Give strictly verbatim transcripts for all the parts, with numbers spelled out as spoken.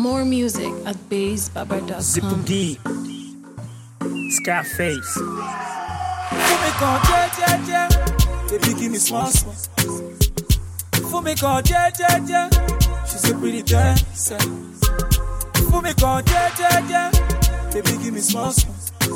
More music at bass baba dot com. Zippo D, Scarface. Fumi kan je je je, baby give me small small. Fumi kan je je je, she's a pretty dancer. Fumi kan je je je, baby give me small small.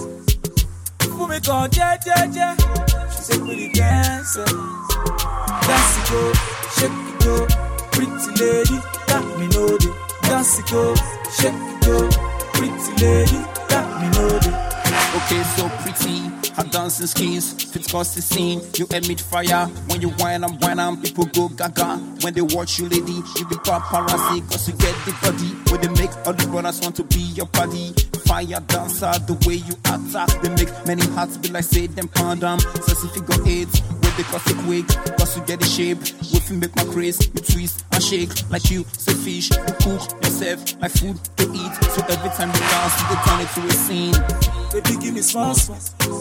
Fumi kan je je je, she's a pretty dancer. Dance it go, shake it go, pretty lady, got me know it. Dance it go, shake it go, pretty lady, got me know it. Okay, so pretty, her dancing skills fit cause the scene. You emit fire when you whine and whine and people go gaga. When they watch you, lady, you be paparazzi cause you get the body. When they make all the brothers want to be your buddy. Fire dancer, the way you attack, they make many hearts be like say them pound them. So if you got AIDS, where they cause it quick, cause you get the shape. If you make my craze, you twist and shake like you say fish. You cook yourself like food to eat. So every time you dance, you turn it to a scene. Baby, give me small small.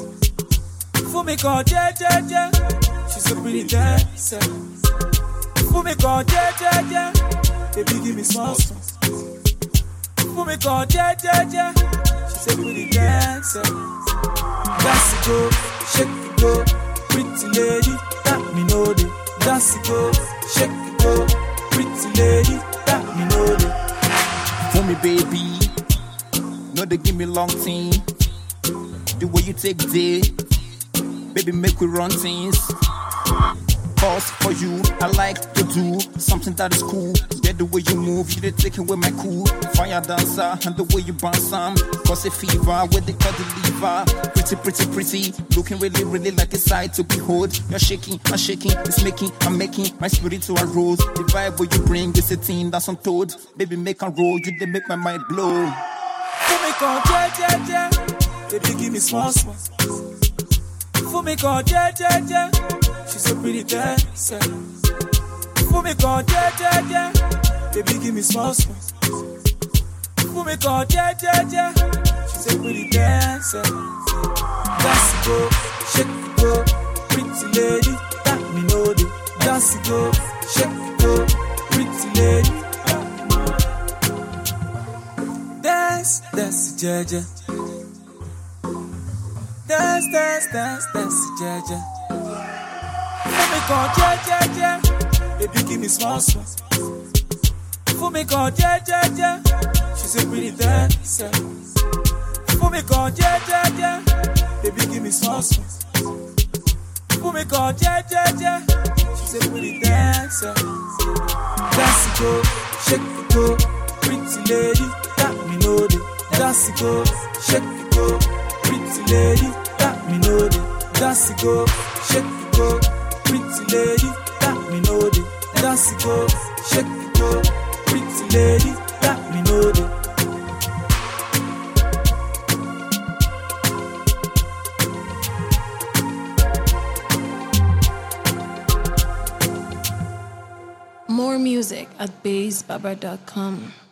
Fumi kan je je je, she's a pretty dancer. Fumi kan je je je, baby give me small small. Fumi kan je je je, she's a pretty dancer. Dance it go, shake it go, pretty lady, got me know it. Dance it go, shake it go, pretty lady, got me know it. Fumi baby, no they give me long thing. The way you take day, baby make we run things. Cause for you, I like to do something that is cool. Get the way you move, you they take away my cool. Fire dancer, and the way you bounce some. Cause a fever, where they cut the liver. Pretty, pretty, pretty, looking really, really like a sight to behold. You're shaking, I'm shaking, it's making, I'm making my spirit to arouse. The vibe where you bring is a thing that's untold. Baby make a roll, you they make my mind blow. Fumi kan je je je, baby give me small small. Fumi kan je je je, she's a pretty dancer. Fumi kan je je je, baby give me small small. Fumi kan je je je, she's a pretty dancer. Dance it go, shake it go, pretty lady, got me know it. Dance it go, shake it go, pretty lady, got me know it. Dance, dance jeje. Dance, dance, dance, dance, jeje. Fumi kan je je je, baby give me small small. Fumi kan je je je, she's a pretty dancer. Fumi kan je je je, baby give me small small. Fumi kan je je je, she's a pretty dancer. Dance it go, shake it go, pretty lady, got me know it. Dance it go, shake it go, pretty lady, got me know it. Dance it go, shake it go, pretty lady, got me know it. Dance it go, shake it go, pretty lady, got me know it. More music at bass baba dot com.